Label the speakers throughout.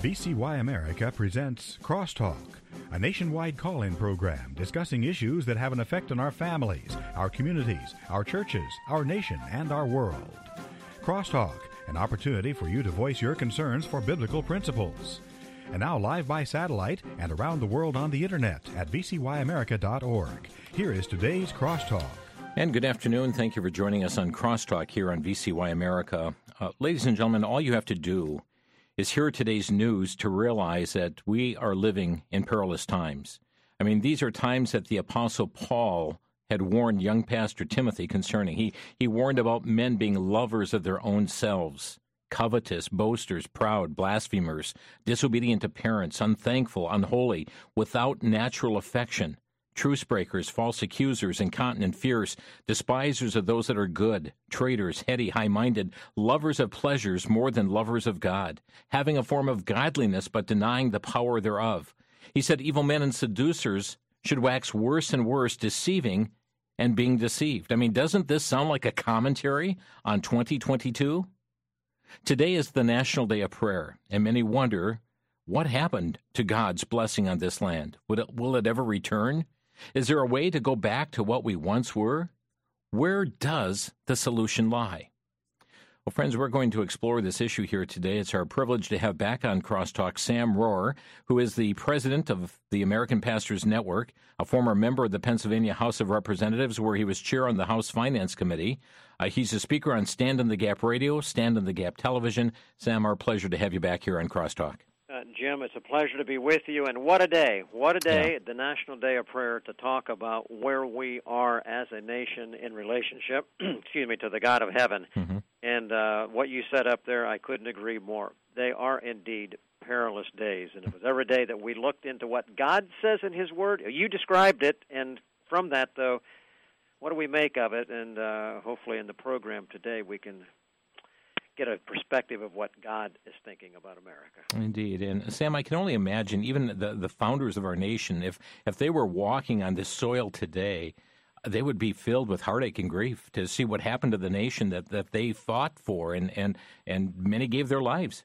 Speaker 1: VCY America presents Crosstalk, a nationwide call-in program discussing issues that have an effect on our families, our communities, our churches, our nation, and our world. Crosstalk, an opportunity for you to voice your concerns for biblical principles. And now live by satellite and around the world on the internet at vcyamerica.org. Here is today's Crosstalk.
Speaker 2: And good afternoon. Thank you for joining us on Crosstalk here on VCY America. Ladies and gentlemen, all you have to do is hear today's news to realize that we are living in perilous times. I mean, these are times that the Apostle Paul had warned young Pastor Timothy concerning. He warned about men being lovers of their own selves, covetous, boasters, proud, blasphemers, disobedient to parents, unthankful, unholy, without natural affection, truce breakers, false accusers, incontinent, fierce, despisers of those that are good, traitors, heady, high-minded, lovers of pleasures more than lovers of God, having a form of godliness but denying the power thereof. He said evil men and seducers should wax worse and worse, deceiving and being deceived. I mean, doesn't this sound like a commentary on 2022? Today is the National Day of Prayer, and many wonder, what happened to God's blessing on this land? Will it ever return? Is there a way to go back to what we once were? Where does the solution lie? Well, friends, we're going to explore this issue here today. It's our privilege to have back on Crosstalk Sam Rohrer, who is the president of the American Pastors Network, a former member of the Pennsylvania House of Representatives, where he was chair on the House Finance Committee. He's a speaker on Stand in the Gap Radio, Stand in the Gap Television. Sam, our pleasure to have you back here on Crosstalk.
Speaker 3: Jim, it's a pleasure to be with you, and what a day, the National Day of Prayer, to talk about where we are as a nation in relationship, to the God of heaven. Mm-hmm. And what you said up there, I couldn't agree more. They are indeed perilous days, and it was every day that we looked into what God says in His Word. You described it, and from that, though, what do we make of it? And hopefully in the program today we can get a perspective of what God is thinking about America.
Speaker 2: Indeed. And Sam, I can only imagine even the founders of our nation, if they were walking on this soil today, they would be filled with heartache and grief to see what happened to the nation that they fought for, and many gave their lives.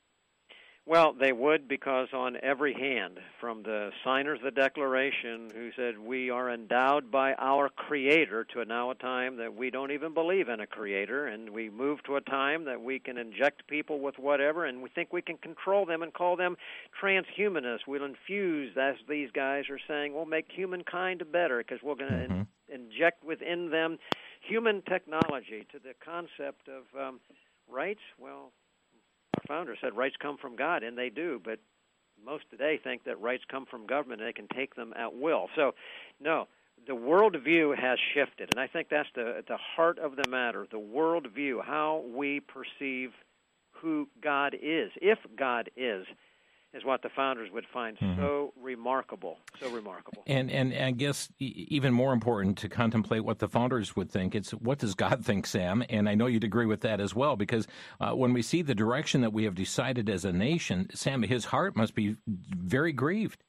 Speaker 3: Well, they would, because on every hand, from the signers of the Declaration who said we are endowed by our Creator to now a time that we don't even believe in a Creator, and we move to a time that we can inject people with whatever, and we think we can control them and call them transhumanists. We'll infuse, as these guys are saying, we'll make humankind better because we're going to inject within them human technology to the concept of rights. Well, our founder said rights come from God, and they do, but most today think that rights come from government and they can take them at will. So, no, the worldview has shifted, and I think that's the heart of the matter, the worldview, how we perceive who God is, if God is what the founders would find so remarkable,
Speaker 2: And I guess even more important to contemplate what the founders would think, it's what does God think, Sam? And I know you'd agree with that as well, because when we see the direction that we have decided as a nation, Sam, his heart must be very grieved.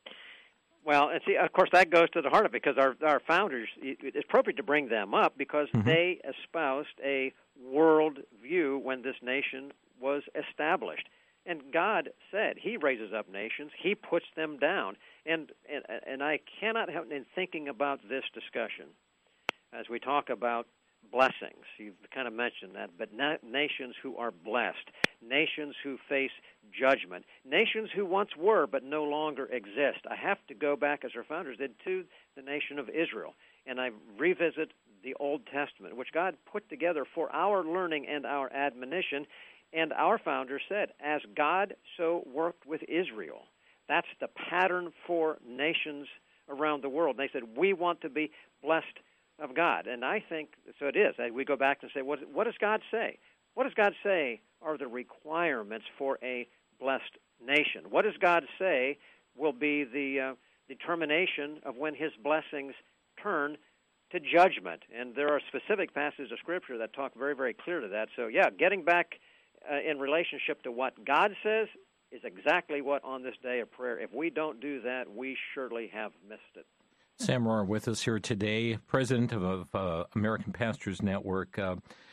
Speaker 3: Well, and see, of course, that goes to the heart of it, because our founders, it's appropriate to bring them up, because they espoused a world view when this nation was established. And God said He raises up nations, He puts them down. And I cannot help in thinking about this discussion as we talk about blessings. You've kind of mentioned that, but nations who are blessed, nations who face judgment, nations who once were but no longer exist. I have to go back, as our founders did, to the nation of Israel, and I revisit the Old Testament, which God put together for our learning and our admonition. And our founders said, as God so worked with Israel, that's the pattern for nations around the world. And they said, we want to be blessed of God. And I think, so it is. We go back and say, what does God say? What does God say are the requirements for a blessed nation? What does God say will be the determination of when His blessings turn to judgment? And there are specific passages of Scripture that talk very, very clear to that. So, getting back in relationship to what God says is exactly what on this day of prayer. If we don't do that, we surely have missed it.
Speaker 2: Sam Rohrer with us here today, president of American Pastors Network.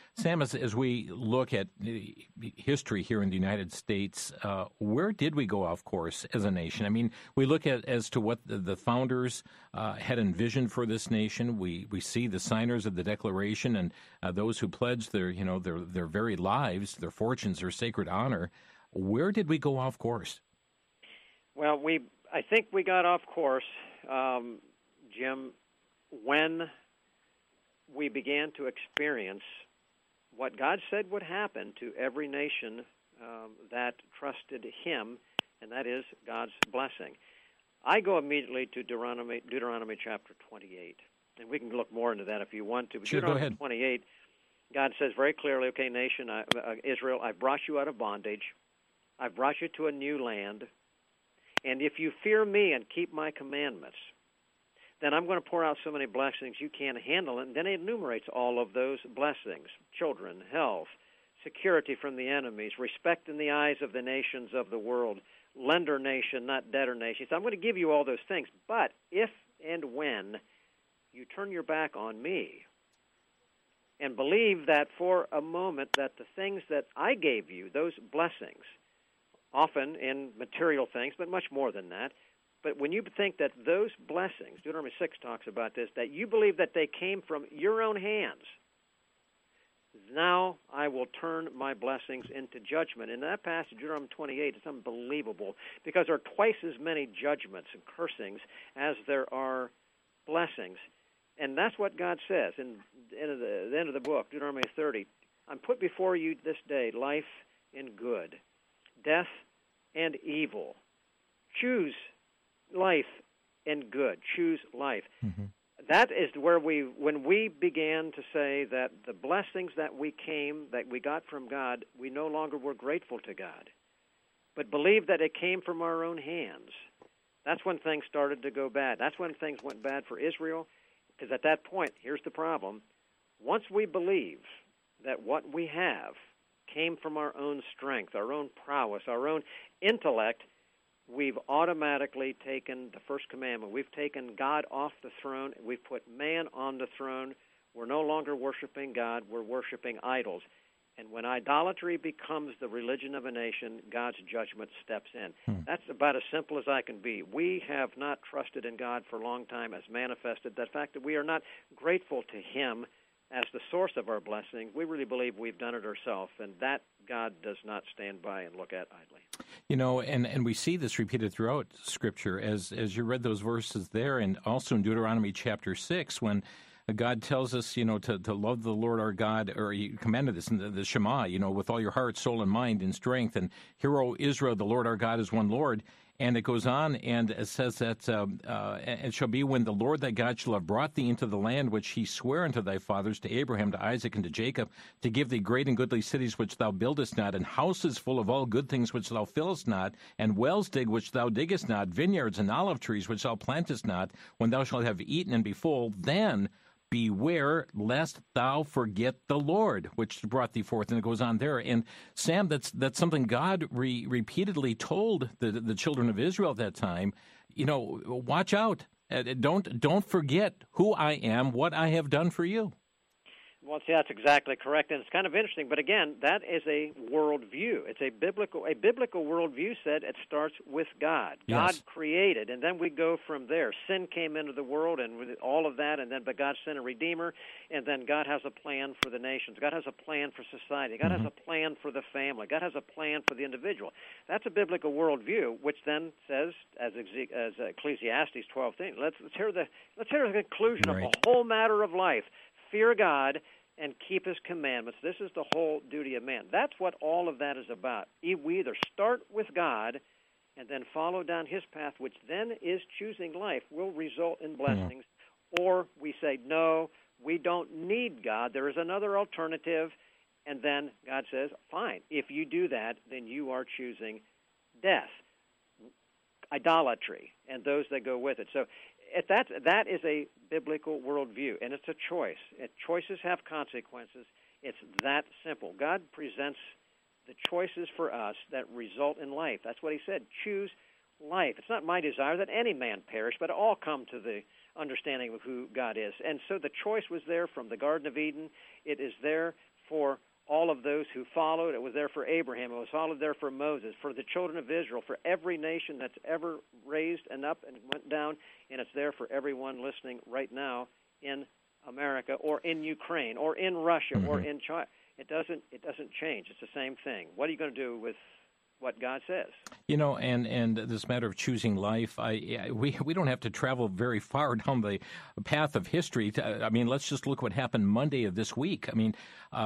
Speaker 2: Sam, as we look at history here in the United States, where did we go off course as a nation? I mean, we look at as to what the founders had envisioned for this nation. We see the signers of the Declaration and those who pledged their very lives, their fortunes, their sacred honor. Where did we go off course?
Speaker 3: Well, I think we got off course, Jim, when we began to experience what God said would happen to every nation that trusted Him, and that is God's blessing. I go immediately to Deuteronomy chapter 28, and we can look more into that if you want to. But
Speaker 2: sure,
Speaker 3: Deuteronomy
Speaker 2: go ahead.
Speaker 3: 28, God says very clearly, okay, nation, Israel, I've brought you out of bondage. I've brought you to a new land. And if you fear me and keep my commandments, then I'm going to pour out so many blessings you can't handle it. And then it enumerates all of those blessings: children, health, security from the enemies, respect in the eyes of the nations of the world, lender nation, not debtor nation. So I'm going to give you all those things. But if and when you turn your back on me and believe that for a moment that the things that I gave you, those blessings, often in material things, but much more than that, but when you think that those blessings, Deuteronomy 6 talks about this, that you believe that they came from your own hands, now I will turn my blessings into judgment. In that passage, Deuteronomy 28, it's unbelievable because there are twice as many judgments and cursings as there are blessings. And that's what God says in the end of the book, Deuteronomy 30. I'm put before you this day life and good, death and evil. Choose life and good. Choose life. Mm-hmm. That is where when we began to say that the blessings that we got from God, we no longer were grateful to God, but believed that it came from our own hands. That's when things started to go bad. That's when things went bad for Israel, because at that point, here's the problem. Once we believe that what we have came from our own strength, our own prowess, our own intellect, we've automatically taken the first commandment. We've taken God off the throne. We've put man on the throne. We're no longer worshiping God. We're worshiping idols. And when idolatry becomes the religion of a nation, God's judgment steps in. That's about as simple as I can be. We have not trusted in God for a long time, as manifested the fact that we are not grateful to Him as the source of our blessing. We really believe we've done it ourselves, and that God does not stand by and look at idly.
Speaker 2: You know, and we see this repeated throughout Scripture, as you read those verses there, and also in Deuteronomy chapter 6, when God tells us, to love the Lord our God, or He commanded this in the Shema, with all your heart, soul, and mind, and strength. And hear, O Israel, the Lord our God is one Lord. And it goes on, and it says that it shall be when the Lord thy God shall have brought thee into the land which He sware unto thy fathers, to Abraham, to Isaac, and to Jacob, to give thee great and goodly cities which thou buildest not, and houses full of all good things which thou fillest not, and wells dig which thou diggest not, vineyards and olive trees which thou plantest not, when thou shalt have eaten and be full, then beware lest thou forget the Lord, which brought thee forth. And it goes on there. And Sam, that's something God repeatedly told the children of Israel at that time. Watch out. Don't forget who I am, what I have done for you.
Speaker 3: Well, see, that's exactly correct, and it's kind of interesting. But again, that is a worldview. It's a biblical worldview. Said it starts with God.
Speaker 2: Yes.
Speaker 3: God created, and then we go from there. Sin came into the world, and with all of that, and then but God sent a Redeemer, and then God has a plan for the nations. God has a plan for society. God has a plan for the family. God has a plan for the individual. That's a biblical worldview, which then says, as Ecclesiastes 12:10. Let's hear the conclusion of the whole matter of life. Fear God and keep His commandments. This is the whole duty of man. That's what all of that is about. We either start with God and then follow down His path, which then is choosing life, will result in blessings, or we say, no, we don't need God. There is another alternative, and then God says, fine, if you do that, then you are choosing death, idolatry, and those that go with it. So that is a biblical worldview, and it's a choice. Choices have consequences. It's that simple. God presents the choices for us that result in life. That's what He said. Choose life. It's not my desire that any man perish, but all come to the understanding of who God is. And so the choice was there from the Garden of Eden. It is there for all of those who followed. It was there for Abraham. It was all there for Moses, for the children of Israel, for every nation that's ever raised and up and went down, and it's there for everyone listening right now in America or in Ukraine or in Russia or in China. It doesn't change. It's the same thing. What are you going to do with what God says?
Speaker 2: You know, and this matter of choosing life, we don't have to travel very far down the path of history. I mean, let's just look what happened Monday of this week. I mean,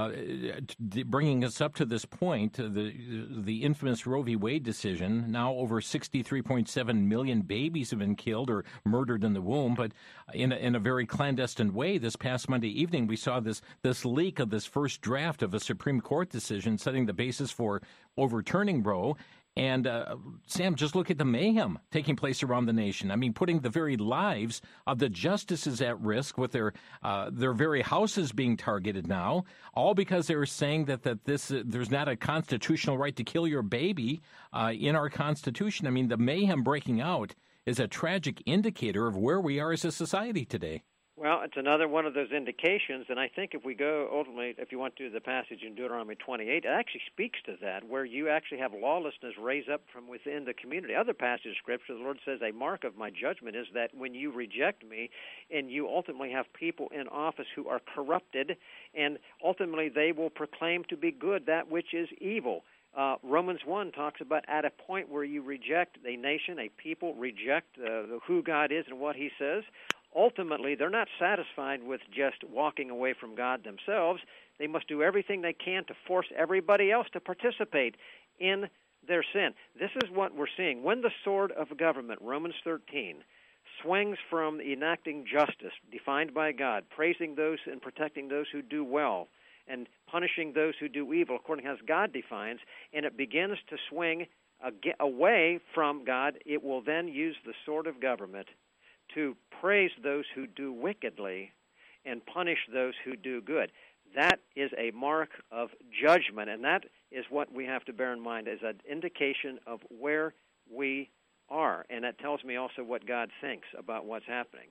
Speaker 2: bringing us up to this point, the infamous Roe v. Wade decision. Now over 63.7 million babies have been killed or murdered in the womb, but in a very clandestine way. This past Monday evening, we saw this leak of this first draft of a Supreme Court decision setting the basis for overturning Roe. And, Sam, just look at the mayhem taking place around the nation. I mean, putting the very lives of the justices at risk with their very houses being targeted now, all because they were saying that there's not a constitutional right to kill your baby in our Constitution. I mean, the mayhem breaking out is a tragic indicator of where we are as a society today.
Speaker 3: Well, it's another one of those indications, and I think if we go ultimately, if you want to, the passage in Deuteronomy 28, it actually speaks to that, where you actually have lawlessness raise up from within the community. Other passages of Scripture, the Lord says, a mark of my judgment is that when you reject me and you ultimately have people in office who are corrupted, and ultimately they will proclaim to be good that which is evil. Romans 1 talks about at a point where you reject a nation, a people, reject who God is and what He says. Ultimately, they're not satisfied with just walking away from God themselves. They must do everything they can to force everybody else to participate in their sin. This is what we're seeing. When the sword of government, Romans 13, swings from enacting justice, defined by God, praising those and protecting those who do well, and punishing those who do evil, according as God defines, and it begins to swing away from God, it will then use the sword of government to praise those who do wickedly and punish those who do good. That is a mark of judgment, and that is what we have to bear in mind as an indication of where we are. And that tells me also what God thinks about what's happening.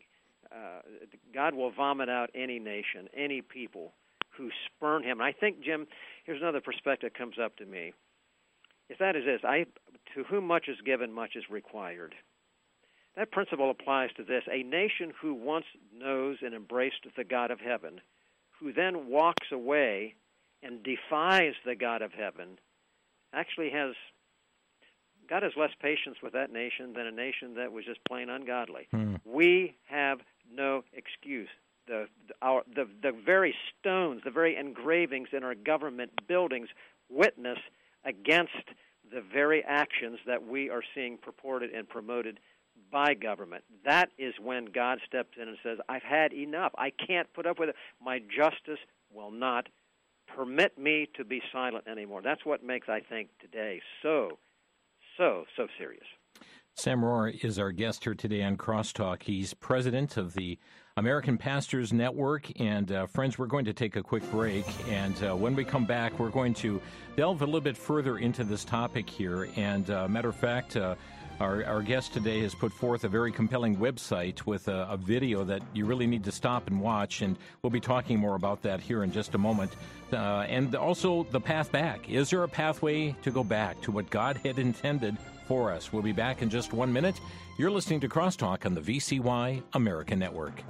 Speaker 3: God will vomit out any nation, any people who spurn Him. And I think, Jim, here's another perspective that comes up to me. If that is this, to whom much is given, much is required. That principle applies to this. A nation who once knows and embraced the God of heaven, who then walks away and defies the God of heaven, actually God has less patience with that nation than a nation that was just plain ungodly. We have no excuse. The very stones, the very engravings in our government buildings witness against the very actions that we are seeing purported and promoted by government. That is when God steps in and says, I've had enough. I can't put up with it. My justice will not permit me to be silent anymore. That's what makes, I think, today so serious.
Speaker 2: Sam Rohrer is our guest here today on Crosstalk. He's president of the American Pastors Network. And friends, we're going to take a quick break. And when we come back, we're going to delve a little bit further into this topic here. And matter of fact, our guest today has put forth a very compelling website with a video that you really need to stop and watch, and we'll be talking more about that here in just a moment. And also the path back. Is there a pathway to go back to what God had intended for us? We'll be back in just 1 minute. You're listening to Crosstalk on the VCY American Network.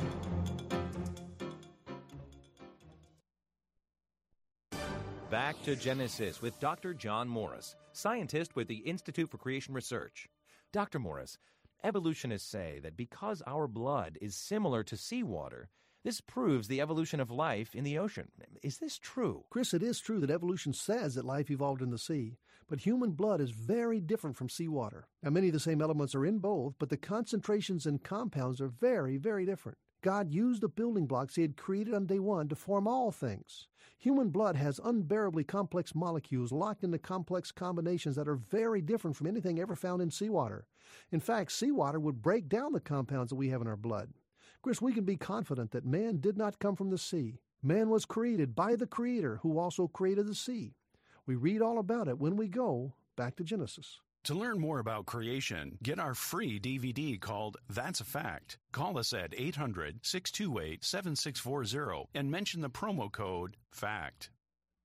Speaker 4: Back to Genesis with Dr. John Morris, scientist with the Institute for Creation Research. Dr. Morris, evolutionists say that because our blood is similar to seawater, this proves the evolution of life in the ocean. Is this true?
Speaker 5: Chris, it is true that evolution says that life evolved in the sea, but human blood is very different from seawater. Now, many of the same elements are in both, but the concentrations and compounds are very, very different. God used the building blocks He had created on day one to form all things. Human blood has unbearably complex molecules locked into complex combinations that are very different from anything ever found in seawater. In fact, seawater would break down the compounds that we have in our blood. Chris, we can be confident that man did not come from the sea. Man was created by the Creator, who also created the sea. We read all about it when we go back to Genesis.
Speaker 6: To learn more about creation, get our free DVD called That's a Fact. Call us at 800-628-7640 and mention the promo code FACT.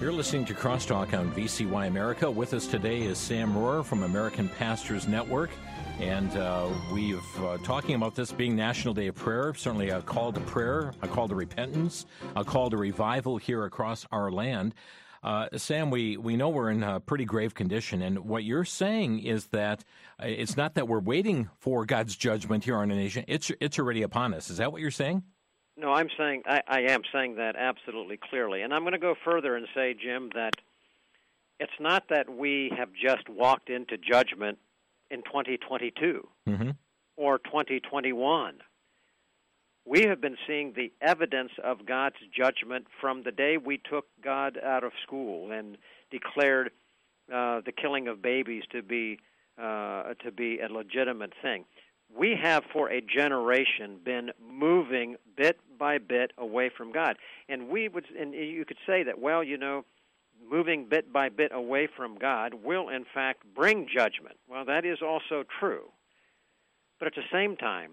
Speaker 2: You're listening to Crosstalk on VCY America. With us today is Sam Rohrer from American Pastors Network. And we've talking about this being National Day of Prayer, certainly a call to prayer, a call to repentance, a call to revival here across our land. Sam, we know we're in a pretty grave condition, and what you're saying is that it's not that we're waiting for God's judgment here on a nation. It's already upon us. Is that what you're saying?
Speaker 3: No, I am saying that absolutely clearly. And I'm going to go further and say, Jim, that it's not that we have just walked into judgment in 2022 or 2021. We have been seeing the evidence of God's judgment from the day we took God out of school and declared the killing of babies to be a legitimate thing. We have, for a generation, been moving bit by bit away from God, and you could say that, well, moving bit by bit away from God will, in fact, bring judgment. Well, that is also true, but at the same time,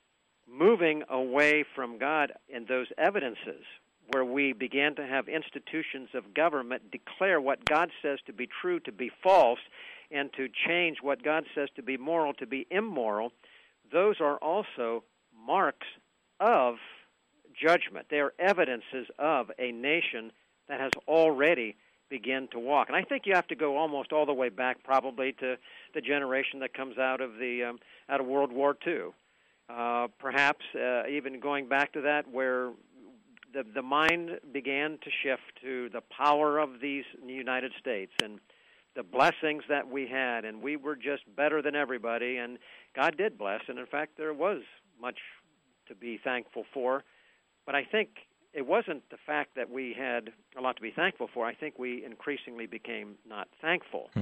Speaker 3: moving away from God in those evidences where we began to have institutions of government declare what God says to be true to be false and to change what God says to be moral to be immoral, those are also marks of judgment. They are evidences of a nation that has already begun to walk. And I think you have to go almost all the way back probably to the generation that comes out of World War II. Perhaps even going back to that where the mind began to shift to the power of these United States and the blessings that we had, and we were just better than everybody, and God did bless, and in fact there was much to be thankful for. But I think it wasn't the fact that we had a lot to be thankful for. I think we increasingly became not thankful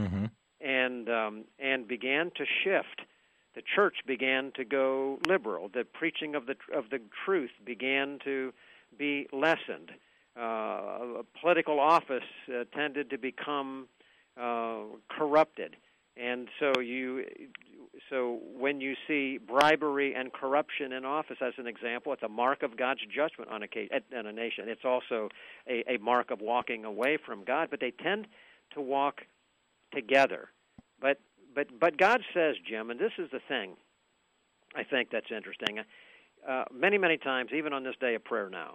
Speaker 3: and began to shift. The church began to go liberal. The preaching of the truth began to be lessened. Political office tended to become corrupted, and so when you see bribery and corruption in office, as an example, it's a mark of God's judgment on a nation. It's also a mark of walking away from God, but they tend to walk together. But God says, Jim, and this is the thing I think that's interesting. Many times, even on this day of prayer now,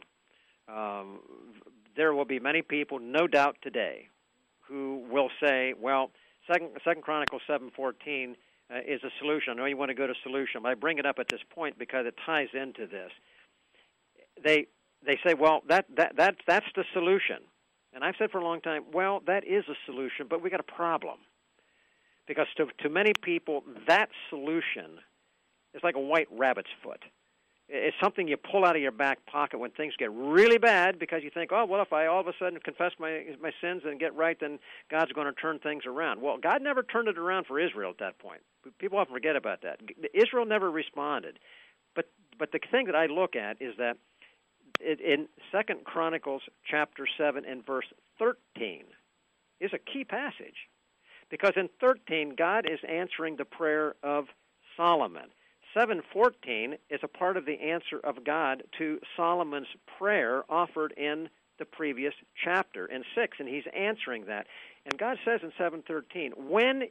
Speaker 3: there will be many people, no doubt today, who will say, well, Second Chronicles 7:14 is a solution. I know you want to go to solution, but I bring it up at this point because it ties into this. They say, well, that's the solution. And I've said for a long time, well, that is a solution, but we got a problem. Because to many people, that solution is like a white rabbit's foot. It's something you pull out of your back pocket when things get really bad because you think, oh, well, if I all of a sudden confess my sins and get right, then God's going to turn things around. Well, God never turned it around for Israel at that point. People often forget about that. Israel never responded. But the thing that I look at is that in 2 Chronicles chapter 7 and verse 13 is a key passage. Because in 13, God is answering the prayer of Solomon. 7:14 is a part of the answer of God to Solomon's prayer offered in the previous chapter, in 6, and he's answering that. And God says in 7:13, when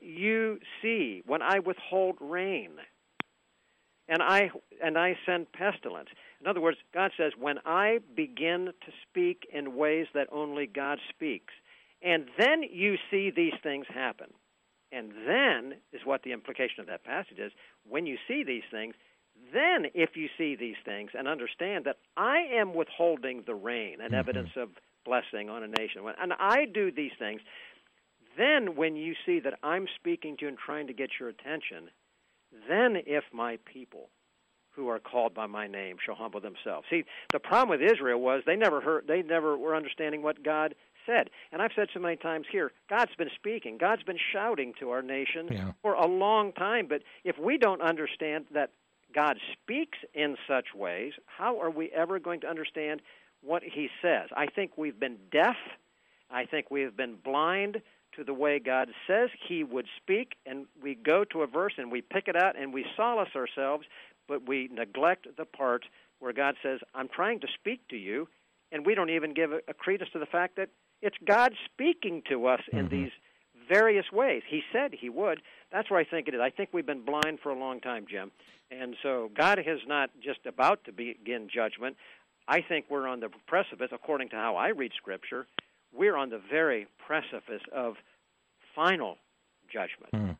Speaker 3: I withhold rain, and I send pestilence. In other words, God says, when I begin to speak in ways that only God speaks, and then you see these things happen. And then is what the implication of that passage is. When you see these things, then if you see these things and understand that I am withholding the rain, an evidence of blessing on a nation, and I do these things, then when you see that I'm speaking to you and trying to get your attention, then if my people who are called by my name shall humble themselves. See, the problem with Israel was they never were understanding what God said. And I've said so many times here, God's been speaking. God's been shouting to our nation for a long time. But if we don't understand that God speaks in such ways, how are we ever going to understand what he says? I think we've been deaf. I think we have been blind to the way God says he would speak, and we go to a verse and we pick it out and we solace ourselves, but we neglect the part where God says, I'm trying to speak to you, and we don't even give a credence to the fact that It's God speaking to us in these various ways. He said he would. That's where I think it is. I think we've been blind for a long time, Jim. And so God is not just about to begin judgment. I think we're on the precipice, according to how I read Scripture, we're on the very precipice of final judgment.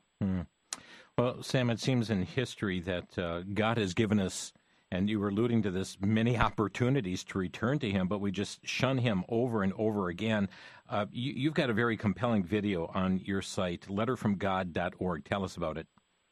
Speaker 2: Well, Sam, it seems in history that God has given us, and you were alluding to this, many opportunities to return to Him, but we just shun Him over and over again. You've got a very compelling video on your site, letterfromgod.org. Tell us about it.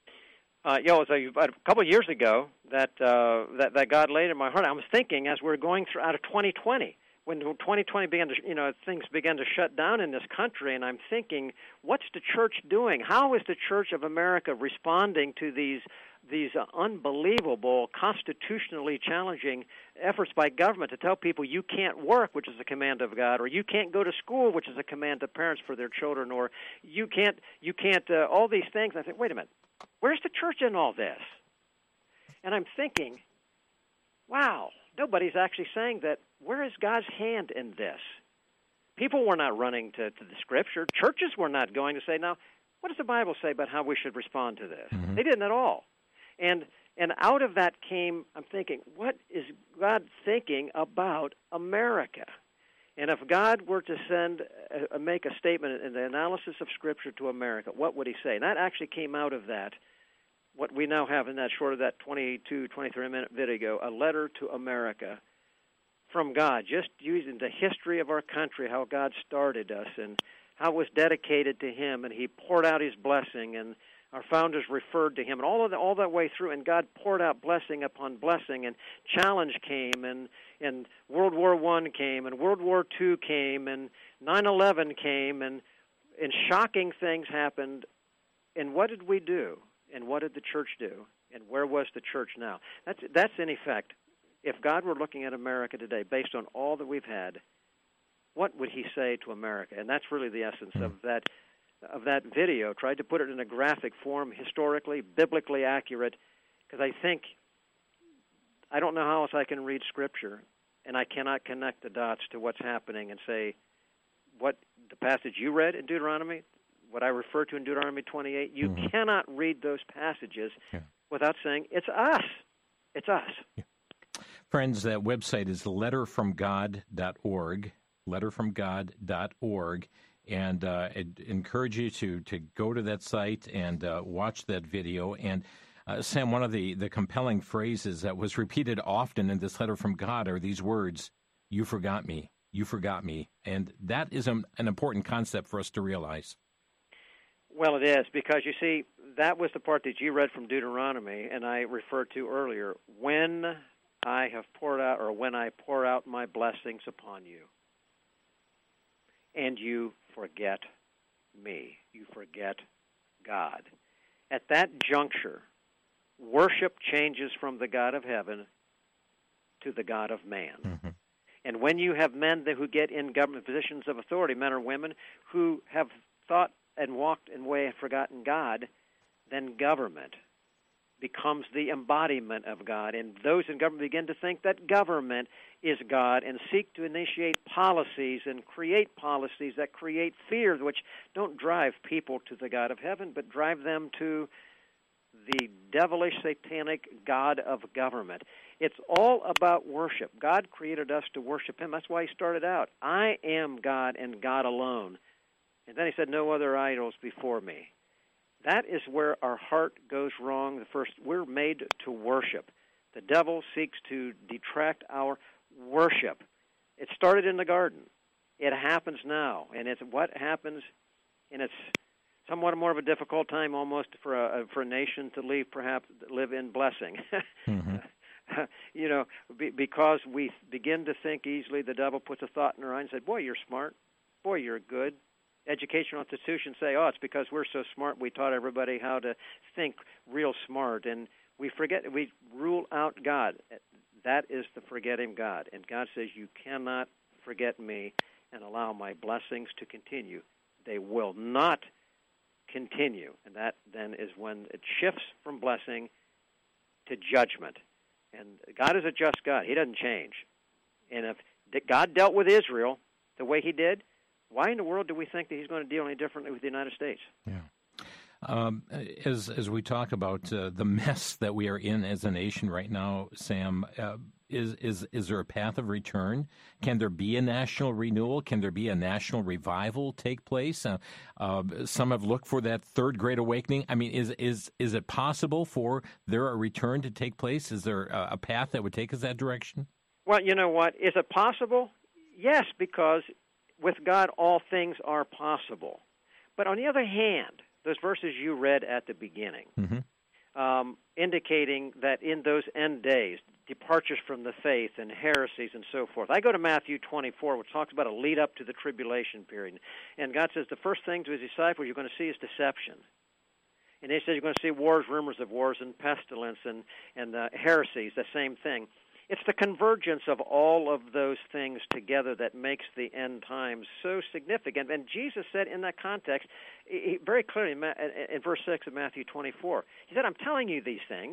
Speaker 3: It was a couple of years ago that God laid in my heart. I was thinking as we were going through out of 2020, when 2020 began to, things began to shut down in this country, and I'm thinking, what's the church doing? How is the Church of America responding to these unbelievable, constitutionally challenging efforts by government to tell people you can't work, which is a command of God, or you can't go to school, which is a command of parents for their children, or you can't all these things. I think, wait a minute, where's the church in all this? And I'm thinking, wow, nobody's actually saying that. Where is God's hand in this? People were not running to the Scripture. Churches were not going to say, now, what does the Bible say about how we should respond to this? They didn't at all. And out of that came, I'm thinking, what is God thinking about America? And if God were to make a statement in the analysis of Scripture to America, what would He say? And that actually came out of that, what we now have in that 22, 23-minute video, a letter to America from God, just using the history of our country, how God started us and how it was dedicated to Him, and He poured out His blessing, and our founders referred to Him, and all that way through, and God poured out blessing upon blessing, and challenge came, and World War I came, and World War II came, and 9/11 came, and shocking things happened. And what did we do? And what did the church do? And where was the church now? That's in effect, if God were looking at America today, based on all that we've had, what would He say to America? And that's really the essence of that video. Tried to put it in a graphic form, historically, biblically accurate, because I don't know how else I can read Scripture, and I cannot connect the dots to what's happening and say, what the passage you read in Deuteronomy, what I refer to in Deuteronomy 28, you cannot read those passages without saying, it's us. It's us.
Speaker 2: Yeah. Friends, that website is letterfromgod.org, letterfromgod.org, and I'd encourage you to go to that site and watch that video. And Sam, one of the compelling phrases that was repeated often in this letter from God are these words, "You forgot me, you forgot me," and that is an important concept for us to realize.
Speaker 3: Well, it is, because you see, that was the part that you read from Deuteronomy, and I referred to earlier, when I have poured out, or when I pour out my blessings upon you, and you forget me, you forget God. At that juncture, worship changes from the God of heaven to the God of man. And when you have men who get in government positions of authority, men or women, who have thought and walked in way and forgotten God, then government becomes the embodiment of God. And those in government begin to think that government is God and seek to initiate policies and create policies that create fear, which don't drive people to the God of heaven, but drive them to the devilish, satanic God of government. It's all about worship. God created us to worship Him. That's why He started out, I am God and God alone. And then He said, no other idols before me. That is where our heart goes wrong. We're made to worship. The devil seeks to detract our worship. It started in the garden. It happens now, and it's what happens, and it's somewhat more of a difficult time almost for a nation to live in blessing. Because we begin to think easily. The devil puts a thought in our eye and says, boy, you're smart. Boy, you're good. Educational institutions say, it's because we're so smart we taught everybody how to think real smart, and we rule out God. That is the forgetting God. And God says, you cannot forget me and allow my blessings to continue. They will not continue. And that then is when it shifts from blessing to judgment. And God is a just God. He doesn't change. And if God dealt with Israel the way He did, why in the world do we think that he's going to deal any differently with the United States?
Speaker 2: Yeah. As we talk about the mess that we are in as a nation right now, Sam, is there a path of return? Can there be a national renewal? Can there be a national revival take place? Some have looked for that third great awakening. I mean, is it possible for there a return to take place? Is there a path that would take us that direction?
Speaker 3: Well, you know what? Is it possible? Yes, because with God all things are possible. But on the other hand, those verses you read at the beginning, indicating that in those end days, departures from the faith and heresies and so forth. I go to Matthew 24, which talks about a lead up to the tribulation period. And God says the first thing to his disciples you're going to see is deception. And he says you're going to see wars, rumors of wars, and pestilence and heresies, the same thing. It's the convergence of all of those things together that makes the end times so significant. And Jesus said in that context, very clearly in verse 6 of Matthew 24, he said, I'm telling you these things,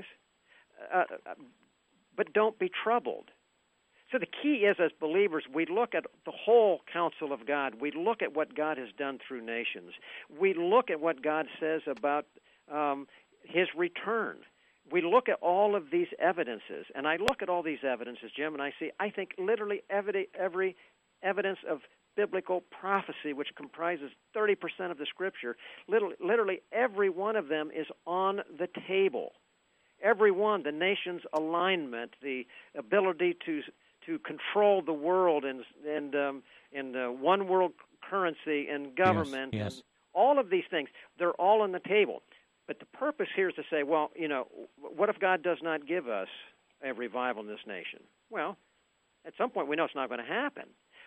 Speaker 3: but don't be troubled. So the key is, as believers, we look at the whole counsel of God. We look at what God has done through nations. We look at what God says about his return. We look at all of these evidences, and I look at all these evidences, Jim, and I see, I think, literally every evidence of biblical prophecy, which comprises 30% of the Scripture, literally every one of them is on the table. Every one, the nation's alignment, the ability to control the world and one world currency and government,
Speaker 2: yes.
Speaker 3: And all of these things, they're all on the table. But the purpose here is to say, well, you know, what if God does not give us a revival in this nation? Well, at some point we know it's not going to happen.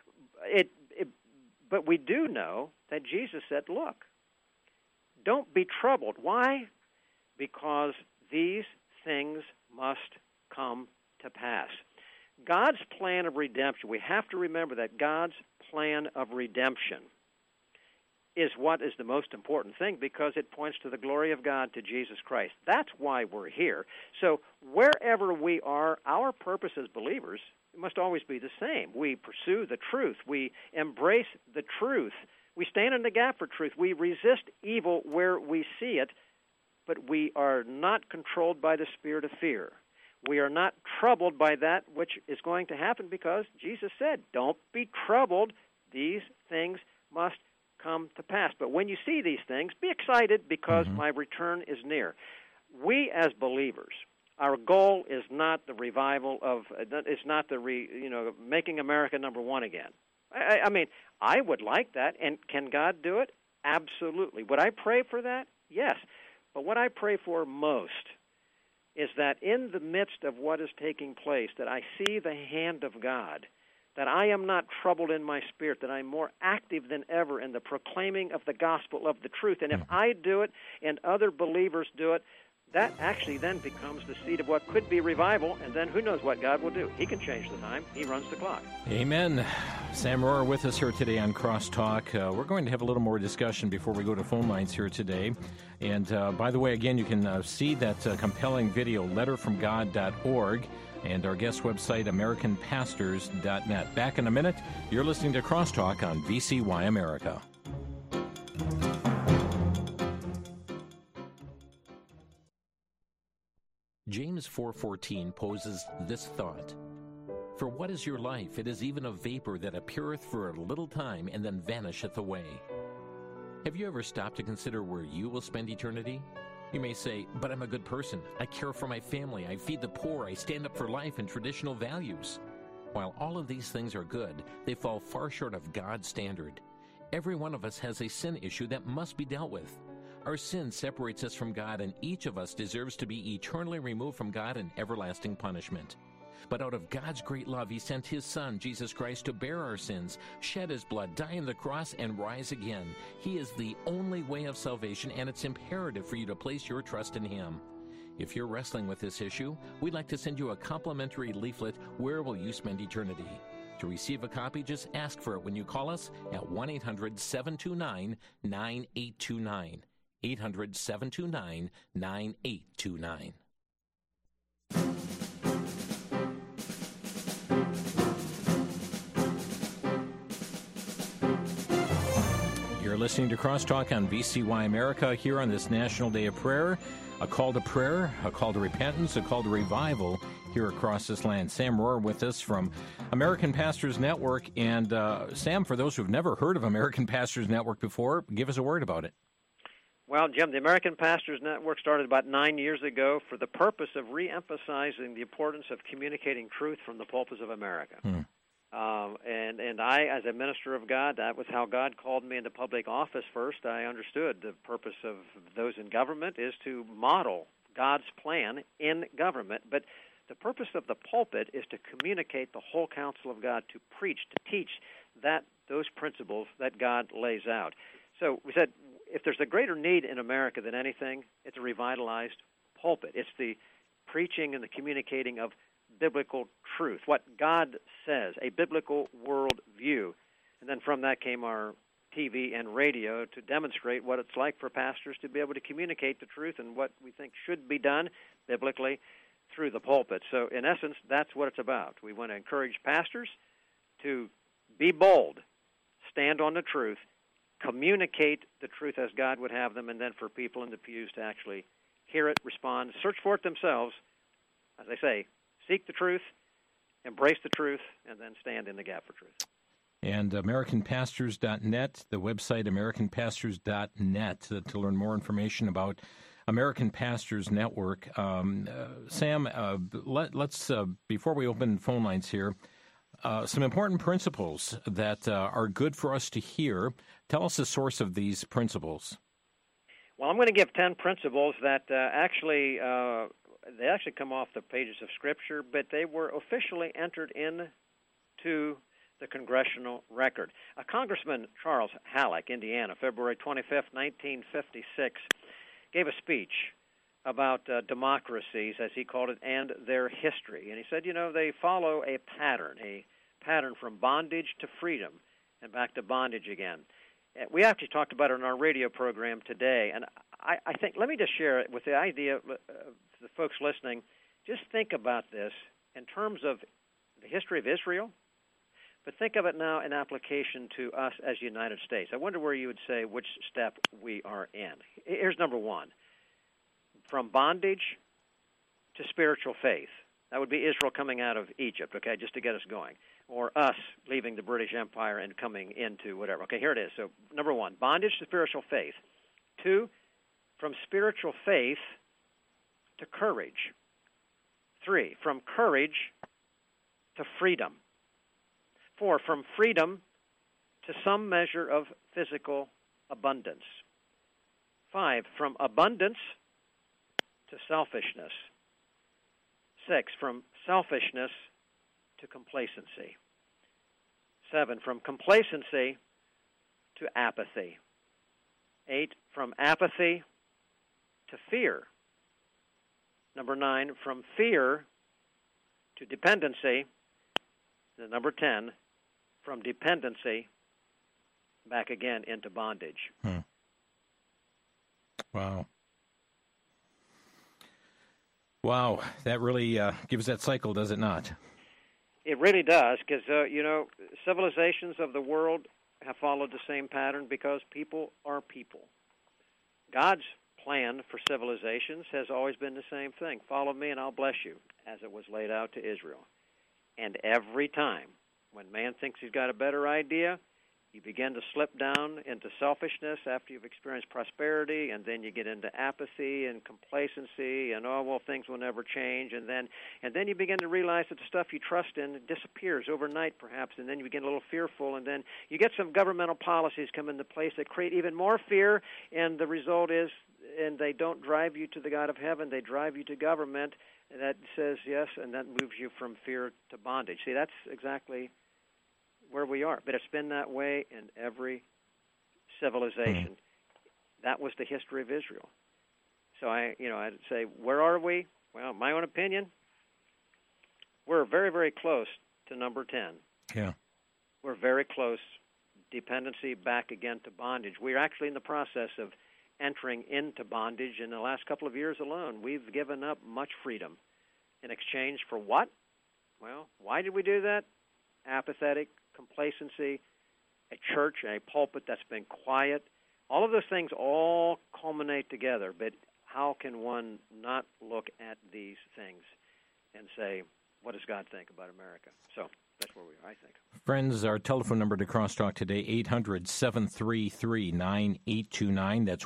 Speaker 3: But we do know that Jesus said, look, don't be troubled. Why? Because these things must come to pass. God's plan of redemption, we have to remember that God's plan of redemption is what is the most important thing because it points to the glory of God, to Jesus Christ. That's why we're here. So wherever we are, our purpose as believers must always be the same. We pursue the truth. We embrace the truth. We stand in the gap for truth. We resist evil where we see it, but we are not controlled by the spirit of fear. We are not troubled by that which is going to happen because Jesus said, don't be troubled. These things must come to pass. But when you see these things, be excited because my return is near. We as believers, our goal is not the revival of, it's not the making America number one again. I mean, I would like that, and can God do it? Absolutely. Would I pray for that? Yes. But what I pray for most is that in the midst of what is taking place, that I see the hand of God, that I am not troubled in my spirit, that I'm more active than ever in the proclaiming of the gospel of the truth. And if I do it and other believers do it, that actually then becomes the seed of what could be revival, and then who knows what God will do. He can change the time. He runs the clock.
Speaker 2: Amen. Sam Rohrer with us here today on Crosstalk. We're going to have a little more discussion before we go to phone lines here today. And by the way, again, you can see that compelling video, letterfromgod.org, and our guest website, americanpastors.net. Back in a minute. You're listening to Crosstalk on VCY America. James 4:14 poses this thought. For what is your life? It is even a vapor that appeareth for a little time and then vanisheth away. Have you ever stopped to consider where you will spend eternity? You may say, but I'm a good person. I care for my family. I feed the poor. I stand up for life and traditional values. While all of these things are good, they fall far short of God's standard. Every one of us has a sin issue that must be dealt with. Our sin separates us from God, and each of us deserves to be eternally removed from God in everlasting punishment. But out of God's great love, He sent His Son, Jesus Christ, to bear our sins, shed His blood, die on the cross, and rise again. He is the only way of salvation, and it's imperative for you to place your trust in Him. If you're wrestling with this issue, we'd like to send you a complimentary leaflet, Where Will You Spend Eternity? To receive a copy, just ask for it when you call us at 1-800-729-9829. 800-729-9829. listening to Crosstalk on VCY America here on this National Day of Prayer. A call to prayer, a call to repentance, a call to revival here across this land. Sam Rohrer with us from American Pastors Network. And Sam, for those who've never heard of American Pastors Network before, give us a word about it.
Speaker 3: Well, Jim, the American Pastors Network started about 9 years ago for the purpose of re-emphasizing the importance of communicating truth from the pulpits of America. And I, as a minister of God, that was how God called me into public office first. I understood the purpose of those in government is to model God's plan in government. But the purpose of the pulpit is to communicate the whole counsel of God, to preach, to teach those principles that God lays out. So we said, if there's a greater need in America than anything, it's a revitalized pulpit. It's the preaching and the communicating of biblical truth, what God says, a biblical world view. And then from that came our TV and radio to demonstrate what it's like for pastors to be able to communicate the truth and what we think should be done biblically through the pulpit. So in essence, that's what it's about. We want to encourage pastors to be bold, stand on the truth, communicate the truth as God would have them, and then for people in the pews to actually hear it, respond, search for it themselves, as I say, seek the truth, embrace the truth, and then stand in the gap for truth.
Speaker 2: And AmericanPastors.net, the website AmericanPastors.net to learn more information about American Pastors Network. Sam, let's before we open phone lines here, some important principles that are good for us to hear. Tell us the source of these principles.
Speaker 3: Well, I'm going to give 10 principles that actually come off the pages of Scripture, but they were officially entered into the congressional record. Congressman Charles Halleck, Indiana, February 25th, 1956, gave a speech about democracies, as he called it, and their history. And he said, they follow a pattern from bondage to freedom and back to bondage again. We actually talked about it in our radio program today, and I think, let me just share it with the idea of the folks listening. Just think about this in terms of the history of Israel, but think of it now in application to us as United States. I wonder where you would say which step we are in. Here's number one. From bondage to spiritual faith. That would be Israel coming out of Egypt, okay, just to get us going. Or us leaving the British Empire and coming into whatever. Okay, here it is. So, number one, bondage to spiritual faith. Two, from spiritual faith to courage. Three, from courage to freedom. Four, from freedom to some measure of physical abundance. Five, from abundance to selfishness. Six, from selfishness to complacency. Seven, from complacency to apathy. Eight, from apathy to fear. Number nine, from fear to dependency. And number 10, from dependency back again into bondage.
Speaker 2: Wow. Wow, that really gives that cycle, does it not?
Speaker 3: It really does, because, civilizations of the world have followed the same pattern because people are people. God's plan for civilizations has always been the same thing. Follow me and I'll bless you, as it was laid out to Israel. And every time when man thinks he's got a better idea, you begin to slip down into selfishness after you've experienced prosperity, and then you get into apathy and complacency, and things will never change, and then you begin to realize that the stuff you trust in disappears overnight, perhaps, and then you begin a little fearful, and then you get some governmental policies come into place that create even more fear, and the result is, and they don't drive you to the God of heaven, they drive you to government that says yes, and that moves you from fear to bondage. See, that's exactly where we are. But it's been that way in every civilization. That was the history of Israel. So I'd say, where are we? Well, my own opinion, we're very, very close to number 10.
Speaker 2: Yeah.
Speaker 3: We're very close. Dependency back again to bondage. We're actually in the process of entering into bondage in the last couple of years alone. We've given up much freedom in exchange for what? Well, why did we do that? Apathetic, complacency, a church, a pulpit that's been quiet. All of those things all culminate together, but how can one not look at these things and say, what does God think about America? So that's where we are, I think.
Speaker 2: Friends, our telephone number to Crosstalk today, 800-733-9829. That's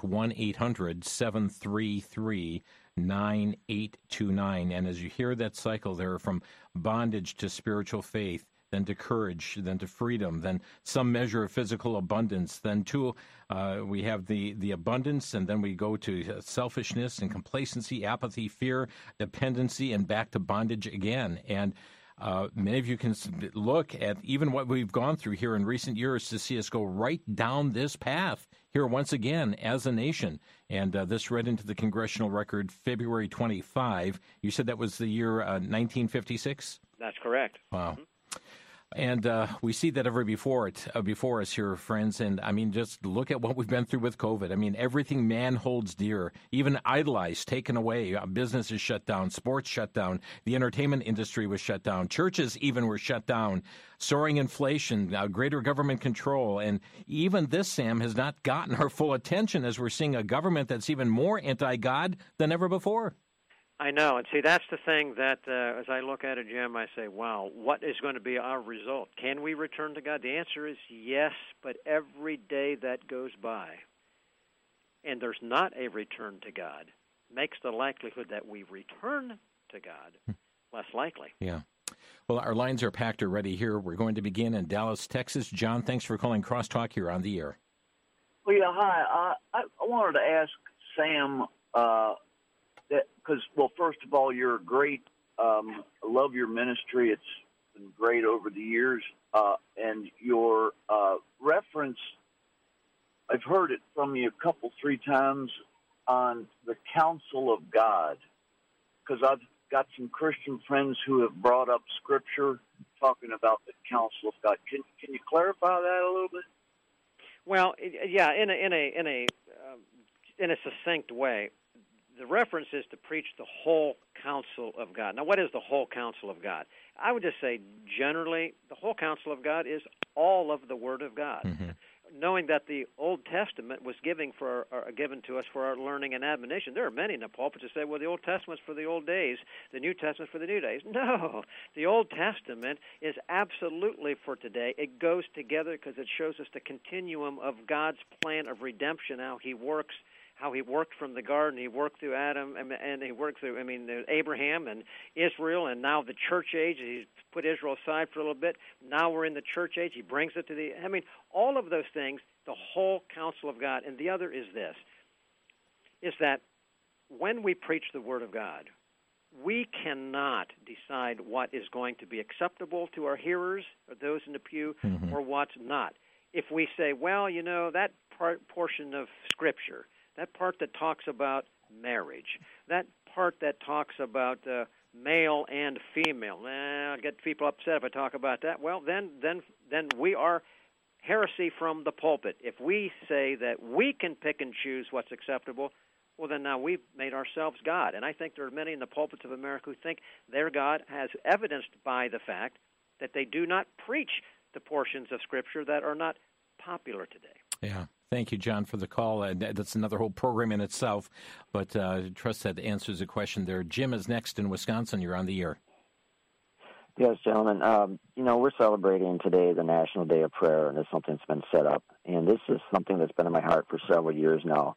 Speaker 2: 1-800-733-9829. And as you hear that cycle there, from bondage to spiritual faith, then to courage, then to freedom, then some measure of physical abundance, then to we have the abundance, and then we go to selfishness and complacency, apathy, fear, dependency, and back to bondage again. And many of you can look at even what we've gone through here in recent years to see us go right down this path here once again as a nation. And this read into the Congressional Record February 25. You said that was the year 1956?
Speaker 3: That's correct.
Speaker 2: Wow.
Speaker 3: Mm-hmm.
Speaker 2: And we see that ever before us here, friends. And, I mean, just look at what we've been through with COVID. I mean, everything man holds dear, even idolized, taken away. Businesses shut down, sports shut down. The entertainment industry was shut down. Churches even were shut down. Soaring inflation, greater government control. And even this, Sam, has not gotten our full attention as we're seeing a government that's even more anti-God than ever before.
Speaker 3: I know, and see, that's the thing that as I look at it, Jim, I say, wow, what is going to be our result? Can we return to God? The answer is yes, but every day that goes by and there's not a return to God makes the likelihood that we return to God less likely.
Speaker 2: Yeah. Well, our lines are packed already here. We're going to begin in Dallas, Texas. John, thanks for calling Crosstalk here on the air.
Speaker 7: Well, yeah, hi. I wanted to ask Sam, because, well, first of all, you're great. I love your ministry. It's been great over the years. And your reference, I've heard it from you a couple, 3 times on the counsel of God, because I've got some Christian friends who have brought up Scripture talking about the counsel of God. Can you clarify that a little bit?
Speaker 3: Well, yeah, in a succinct way. The reference is to preach the whole counsel of God. Now, what is the whole counsel of God? I would just say, generally, the whole counsel of God is all of the Word of God. Mm-hmm. Knowing that the Old Testament was given to us for our learning and admonition. There are many in the pulpit who say, well, the Old Testament's for the old days, the New Testament's for the new days. No, the Old Testament is absolutely for today. It goes together because it shows us the continuum of God's plan of redemption, how He works, how He worked from the garden, He worked through Adam, and He worked through, Abraham and Israel, and now the church age. He's put Israel aside for a little bit. Now we're in the church age. He brings it to all of those things, the whole counsel of God. And the other is this, is that when we preach the Word of God, we cannot decide what is going to be acceptable to our hearers or those in the pew or what's not. If we say, well, that portion of Scripture, that part that talks about marriage, that part that talks about male and female. I'll get people upset if I talk about that. Well, then we are heresy from the pulpit. If we say that we can pick and choose what's acceptable, well, then now we've made ourselves God. And I think there are many in the pulpits of America who think their God, as evidenced by the fact that they do not preach the portions of Scripture that are not popular today.
Speaker 2: Yeah. Thank you, John, for the call. That's another whole program in itself, but I trust that answers the question there. Jim is next in Wisconsin. You're on the air.
Speaker 8: Yes, gentlemen. We're celebrating today the National Day of Prayer, and it's something that's been set up. And this is something that's been in my heart for several years now.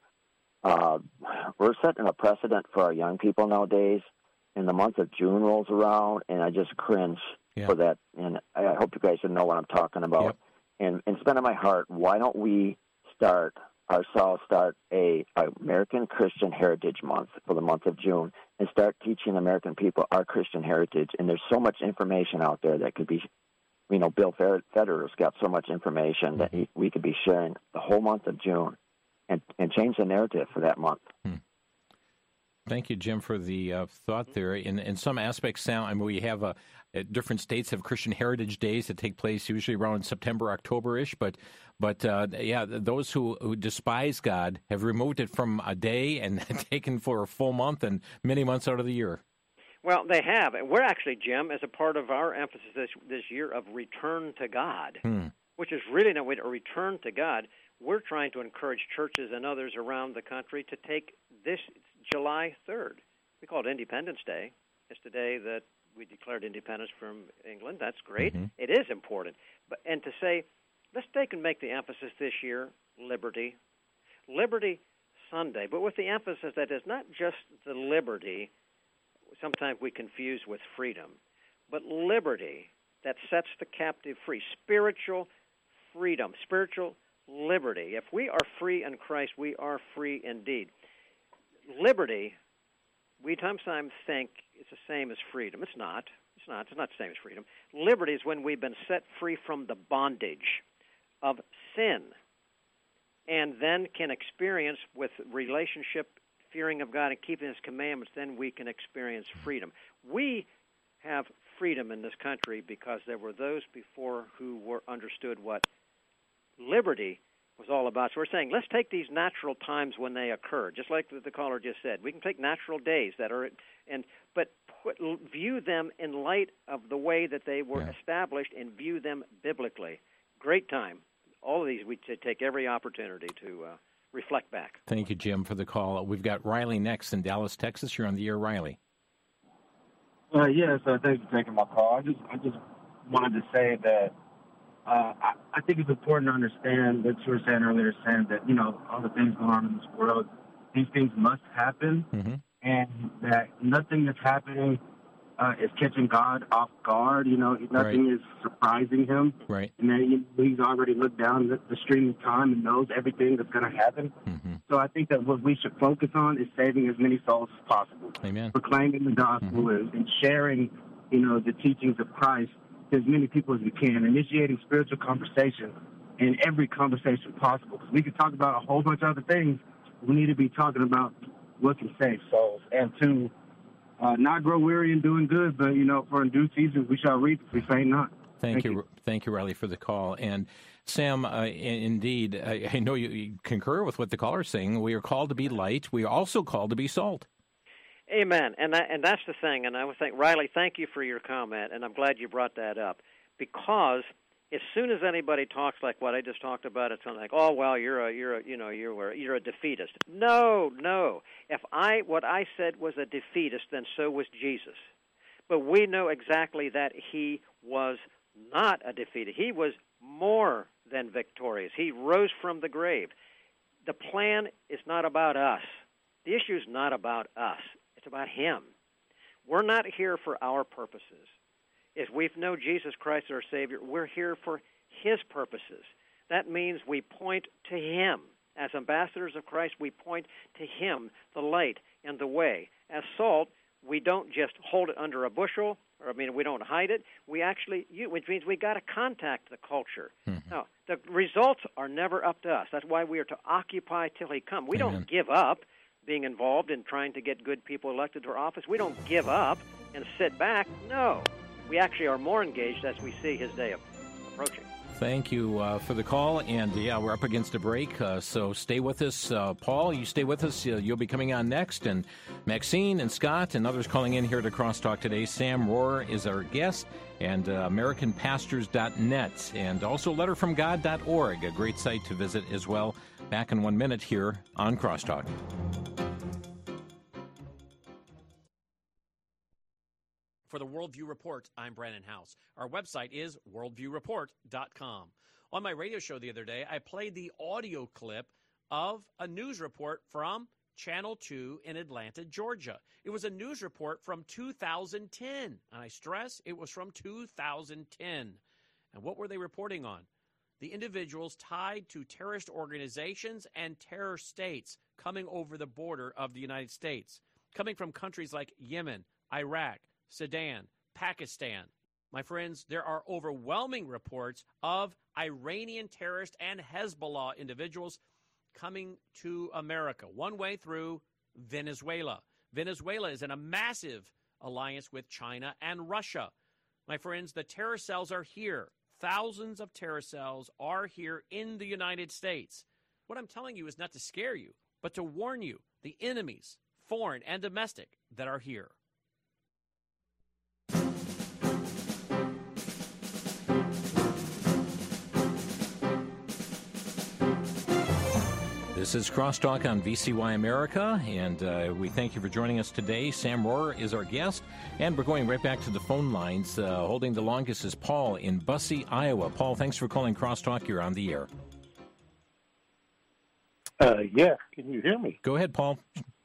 Speaker 8: We're setting a precedent for our young people nowadays. And the month of June rolls around, and I just cringe for that. And I hope you guys know what I'm talking about. Yep. And it's been in my heart. Why don't we start a American Christian Heritage Month for the month of June and start teaching American people our Christian heritage? And there's so much information out there that could be, Bill Federer's got so much information that we could be sharing the whole month of June and change the narrative for that month.
Speaker 2: Thank you, Jim, for the thought there. In some aspects, we have different states have Christian Heritage Days that take place usually around September, October-ish. But those who despise God have removed it from a day and taken for a full month and many months out of the year.
Speaker 3: Well, they have. We're actually, Jim, as a part of our emphasis this year of return to God. which is really no way to return to God. We're trying to encourage churches and others around the country to take this July 3rd. We call it Independence Day. It's the day that we declared independence from England. That's great. Mm-hmm. It is important. And to say, let's take and make the emphasis this year, liberty. Liberty Sunday, but with the emphasis that it's not just the liberty, sometimes we confuse with freedom, but liberty that sets the captive free, spiritual freedom, spiritual liberty. If we are free in Christ, we are free indeed. Liberty, we sometimes think it's the same as freedom. It's not. It's not the same as freedom. Liberty is when we've been set free from the bondage of sin, and then can experience with relationship, fearing of God, and keeping His commandments, then we can experience freedom. We have freedom in this country because there were those before who understood what liberty was all about. So we're saying, let's take these natural times when they occur, just like the caller just said. We can take natural days that are, but view them in light of the way that they were established, and view them biblically. Great time. All of these, we take every opportunity to reflect back.
Speaker 2: Thank you, Jim, for the call. We've got Riley next in Dallas, Texas. You're on the air, Riley.
Speaker 9: Yes, thanks for taking my call. I just wanted to say that I think it's important to understand what you were saying earlier, saying that, all the things going on in this world, these things must happen, and that nothing that's happening is catching God off guard. Nothing is surprising Him.
Speaker 2: Right.
Speaker 9: And then He's already looked down the stream of time and knows everything that's going to happen. So I think that what we should focus on is saving as many souls as possible.
Speaker 2: Amen.
Speaker 9: Proclaiming the gospel and sharing, the teachings of Christ to as many people as we can. Initiating spiritual conversation in every conversation possible. Because we can talk about a whole bunch of other things. We need to be talking about what can save souls. And to not grow weary in doing good, but, for in due season we shall reap if we faint not.
Speaker 2: Thank you. Thank you, Riley, for the call. And Sam, indeed, I know you concur with what the caller is saying. We are called to be light. We are also called to be salt.
Speaker 3: Amen. And that's the thing. And I would think, Riley, thank you for your comment, and I'm glad you brought that up, because as soon as anybody talks like what I just talked about, it's like, oh well, you're a defeatist. No. If what I said was a defeatist, then so was Jesus. But we know exactly that He was not a defeatist. He was more than victorious. He rose from the grave. The plan is not about us. The issue is not about us. It's about Him. We're not here for our purposes. If we know Jesus Christ our Savior, we're here for His purposes. That means we point to Him. As ambassadors of Christ, we point to Him, the light and the way. As salt, we don't just hold it under a bushel, we don't hide it. We actually, which means we got to contact the culture. Now, the results are never up to us. That's why we are to occupy till He come. We don't give up being involved in trying to get good people elected to our office. We don't give up and sit back. No. We actually are more engaged as we see His day approaching.
Speaker 2: Thank you for the call. And, we're up against a break, so stay with us. Paul, you stay with us. You'll be coming on next. And Maxine and Scott and others calling in here to Crosstalk today. Sam Rohrer is our guest, and AmericanPastors.net, and also letterfromgod.org, a great site to visit as well. Back in 1 minute here on Crosstalk.
Speaker 10: For the Worldview Report, I'm Brandon House. Our website is worldviewreport.com. On my radio show the other day, I played the audio clip of a news report from Channel 2 in Atlanta, Georgia. It was a news report from 2010, and I stress it was from 2010. And what were they reporting on? The individuals tied to terrorist organizations and terror states coming over the border of the United States, coming from countries like Yemen, Iraq, Sudan, Pakistan. My friends, there are overwhelming reports of Iranian terrorist and Hezbollah individuals coming to America, one way through Venezuela. Venezuela is in a massive alliance with China and Russia. My friends, the terror cells are here. Thousands of terror cells are here in the United States. What I'm telling you is not to scare you, but to warn you, the enemies, foreign and domestic, that are here.
Speaker 2: This is Crosstalk on VCY America, and we thank you for joining us today. Sam Rohrer is our guest, and we're going right back to the phone lines. Holding the longest is Paul in Bussey, Iowa. Paul, thanks for calling Crosstalk. You're on the air.
Speaker 11: Yeah, can you hear me?
Speaker 2: Go ahead, Paul.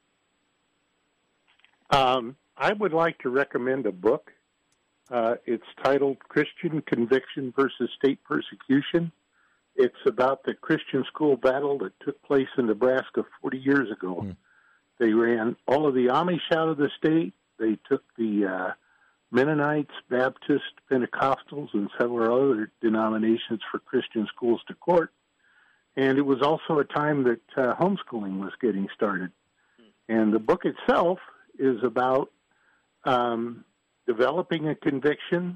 Speaker 11: I would like to recommend a book. It's titled Christian Conviction versus State Persecution. It's about the Christian school battle that took place in Nebraska 40 years ago. They ran all of the Amish out of the state. They took the Mennonites, Baptists, Pentecostals, and several other denominations for Christian schools to court. And it was also a time that homeschooling was getting started. And the book itself is about developing a conviction,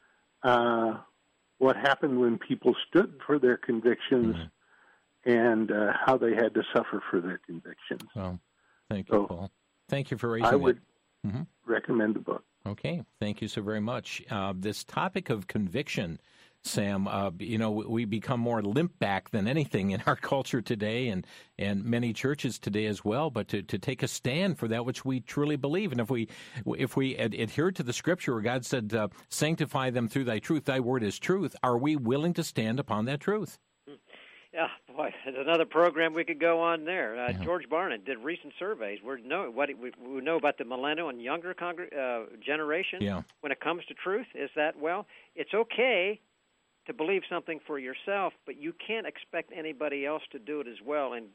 Speaker 11: what happened when people stood for their convictions, and how they had to suffer for their convictions.
Speaker 2: Well, thank you, Paul. Thank you for raising it.
Speaker 11: I would recommend the book.
Speaker 2: Okay, thank you so very much. This topic of conviction, Sam, we become more limp back than anything in our culture today, and many churches today as well. But to take a stand for that which we truly believe, and if we adhere to the Scripture where God said, "Sanctify them through Thy truth; Thy word is truth," are we willing to stand upon that truth?
Speaker 3: Yeah, boy, there's another program we could go on there. George Barna did recent surveys. We know about the millennial and younger generation when it comes to truth is that, well, it's okay to believe something for yourself, but you can't expect anybody else to do it as well, and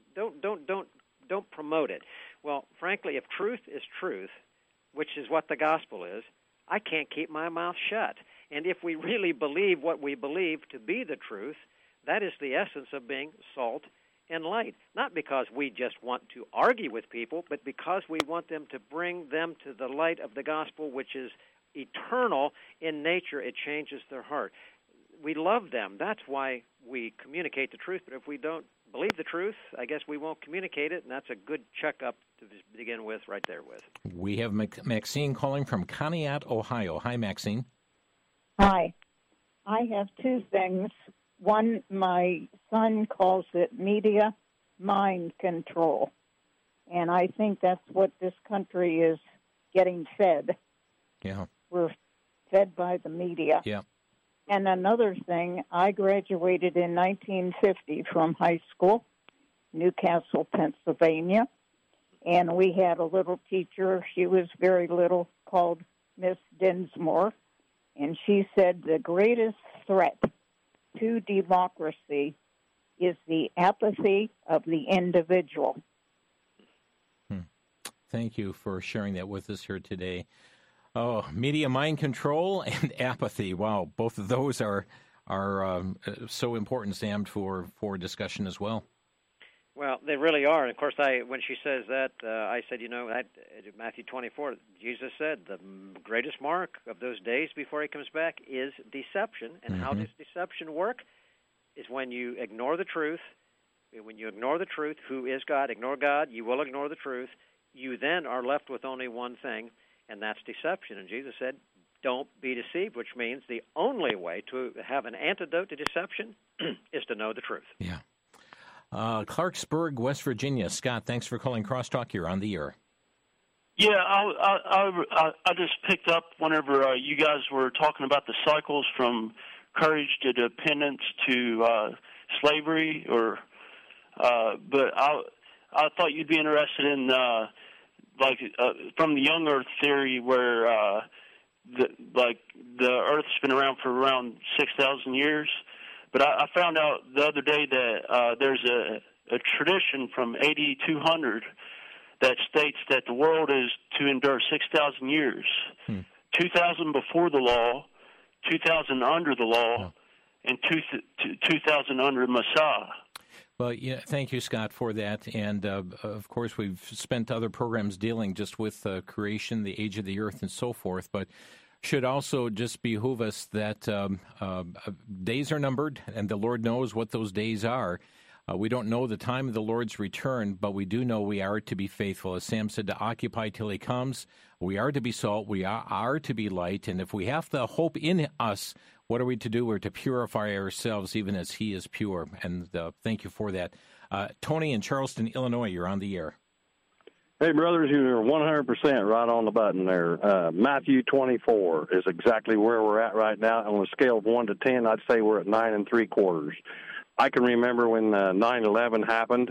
Speaker 3: don't promote it. Well, frankly, if truth is truth, which is what the gospel is, I can't keep my mouth shut. And if we really believe what we believe to be the truth, that is the essence of being salt and light. Not because we just want to argue with people, but because we want them to bring them to the light of the gospel, which is eternal in nature. It changes their heart. We love them. That's why we communicate the truth. But if we don't believe the truth, I guess we won't communicate it, and that's a good checkup to begin with right there with.
Speaker 2: We have Maxine calling from Conneaut, Ohio. Hi, Maxine.
Speaker 12: Hi. I have two things. One, my son calls it media mind control, and I think that's what this country is getting fed.
Speaker 2: Yeah.
Speaker 12: We're fed by the media.
Speaker 2: Yeah.
Speaker 12: And another thing, I graduated in 1950 from high school, Newcastle, Pennsylvania, and we had a little teacher, she was very little, called Miss Dinsmore, and she said the greatest threat to democracy is the apathy of the individual.
Speaker 2: Thank you for sharing that with us here today. Oh, media mind control and apathy. Wow, both of those are so important, Sam, for discussion as well.
Speaker 3: Well, they really are. And of course, when she says that, I said, Matthew 24, Jesus said the greatest mark of those days before he comes back is deception. And how does deception work? Is when you ignore the truth. When you ignore the truth, who is God, ignore God, you will ignore the truth. You then are left with only one thing, and that's deception. And Jesus said, don't be deceived, which means the only way to have an antidote to deception is to know the truth.
Speaker 2: Yeah. Clarksburg, West Virginia. Scott, thanks for calling Crosstalk. You're on the air.
Speaker 13: Yeah, I just picked up whenever you guys were talking about the cycles from courage to dependence to slavery, but I thought you'd be interested in from the young Earth theory, where the Earth's been around for around 6,000 years. But I found out the other day that there's a tradition from AD 200 that states that the world is to endure 6,000 years, 2,000 before the law, 2,000 under the law, and 2,000 under Messiah.
Speaker 2: Well, yeah, thank you, Scott, for that. And, of course, we've spent other programs dealing just with creation, the age of the earth, and so forth. But should also just behoove us that days are numbered, and the Lord knows what those days are. We don't know the time of the Lord's return, but we do know we are to be faithful. As Sam said, to occupy till he comes. We are to be salt. We are to be light. And if we have the hope in us, what are we to do? We're to purify ourselves even as he is pure. And thank you for that. Tony in Charleston, Illinois, you're on the air.
Speaker 14: Hey, brothers, you're 100% right on the button there. Matthew 24 is exactly where we're at right now. On a scale of 1 to 10, I'd say we're at 9 3/4. I can remember when 9/11 happened.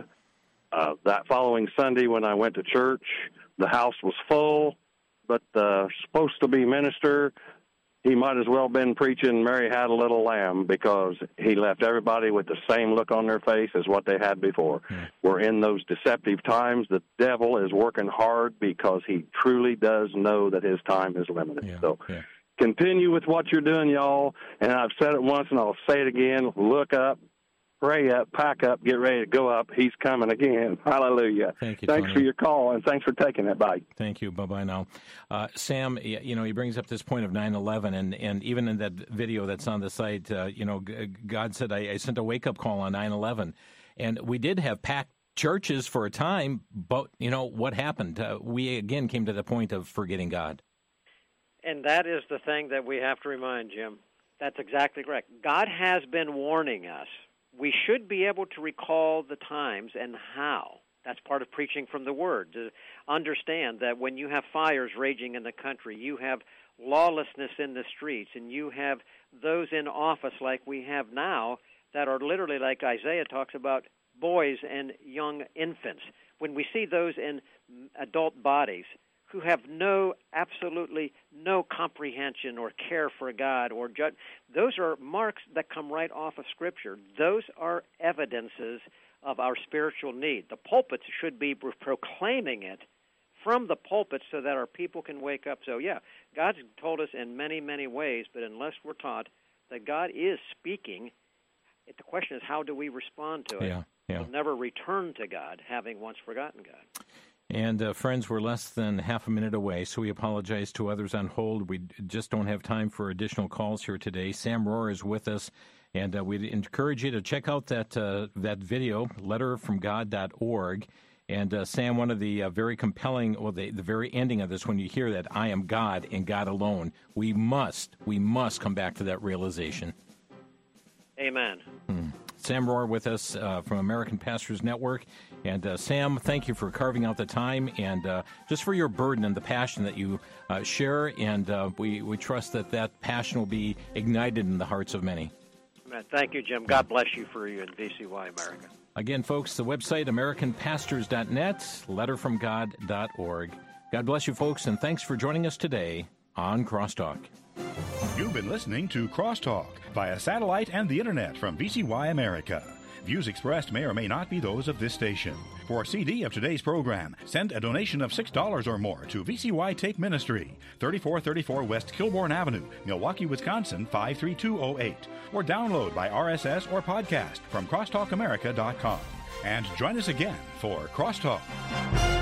Speaker 14: That following Sunday when I went to church, the house was full, but the supposed to be minister, he might as well have been preaching Mary Had a Little Lamb, because he left everybody with the same look on their face as what they had before. We're in those deceptive times. The devil is working hard because he truly does know that his time is limited. Continue with what you're doing, y'all. And I've said it once and I'll say it again. Look up, pray up, pack up, get ready to go up. He's coming again. Hallelujah.
Speaker 2: Thank you,
Speaker 14: Thanks
Speaker 2: Tony.
Speaker 14: for your call, and thanks for taking it. Bye.
Speaker 2: Thank you. Bye-bye now. Sam, he brings up this point of 9/11, and even in that video that's on the site, God said, I sent a wake-up call on 9/11. And we did have packed churches for a time, but, what happened? We, again, came to the point of forgetting God.
Speaker 3: And that is the thing that we have to remind, Jim. That's exactly correct. God has been warning us. We should be able to recall the times and how. That's part of preaching from the Word, to understand that when you have fires raging in the country, you have lawlessness in the streets, and you have those in office like we have now that are literally, like Isaiah talks about, boys and young infants. When we see those in adult bodies who have absolutely no comprehension or care for God or judge, those are marks that come right off of Scripture. Those are evidences of our spiritual need. The pulpits should be proclaiming it from the pulpit so that our people can wake up. So, God's told us in many, many ways, but unless we're taught that God is speaking, the question is, how do we respond to it? We'll never return to God, having once forgotten God.
Speaker 2: And, friends, we're less than half a minute away, so we apologize to others on hold. We just don't have time for additional calls here today. Sam Rohrer is with us, and we'd encourage you to check out that video, letterfromgod.org. And, Sam, one of the very compelling, the very ending of this, when you hear that, I am God and God alone, we must come back to that realization.
Speaker 3: Amen.
Speaker 2: Sam Rohrer with us from American Pastors Network. And Sam, thank you for carving out the time and just for your burden and the passion that you share. And we trust that passion will be ignited in the hearts of many.
Speaker 3: Amen. Thank you, Jim. God bless you for you in VCY America.
Speaker 2: Again, folks, the website, AmericanPastors.net, letterfromgod.org. God bless you, folks, and thanks for joining us today on Crosstalk.
Speaker 1: You've been listening to Crosstalk via satellite and the internet from VCY America. Views expressed may or may not be those of this station. For a CD of today's program, send a donation of $6 or more to VCY Take Ministry, 3434 West Kilbourne Avenue, Milwaukee, Wisconsin, 53208, or download by RSS or podcast from crosstalkamerica.com. And join us again for Crosstalk.